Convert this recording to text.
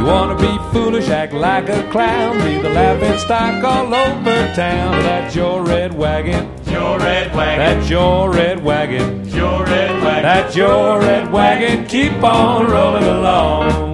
wanna be foolish, act like a clown, be the laughing stock all over town. That's your red wagon. Your red wagon. That's your red wagon. Your red wagon. That's your red wagon. Keep on rolling along.